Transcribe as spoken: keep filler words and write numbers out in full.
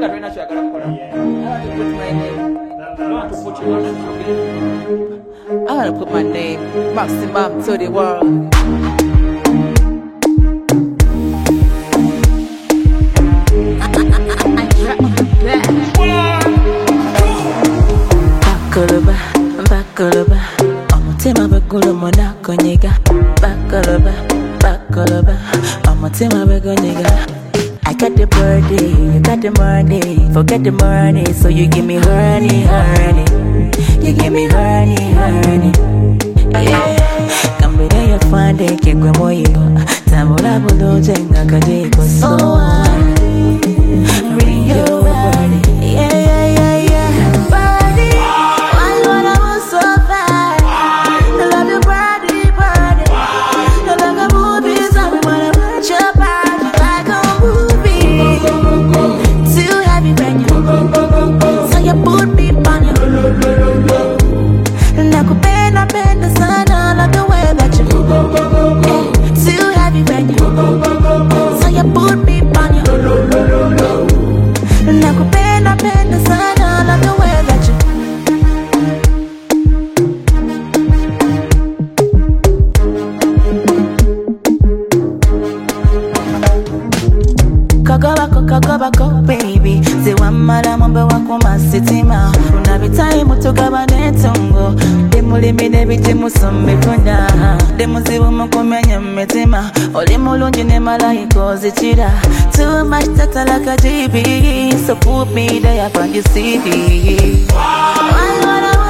got to put my name. I gotta put my name maximum to the world. Bakoloba, bakoloba, omutima begulu monako nyega. Bakoloba, bakoloba, omutima begonyega. I got the birthday, you got the money. Forget the money, so you give me honey, honey. You give me honey, honey. Yeah, come be there, you find it, keep going more you. Tamura budo jenga kadeko so. Rio body, yeah, yeah, yeah, yeah. Body, why you wanna move so fast? I love your body, body. You like a movie, so we wanna watch your body like a movie. Too heavy when you, so you put me on you. Nakupenda penda sana, love the way that you move. Yeah, too heavy when you, so you put me on you. Nakupenda penda sana, love the way that you. Kagabako, kagabako, baby. Ziwamala mambe wako masitima. Unabitayi mutugaba netungo. Demulimi nebiti musombe funda. Demuzibu mukumenya mmetima. Oli mulungi ne malayiko zichira. Too much data like a G B. So put me there on your C D. Why you wanna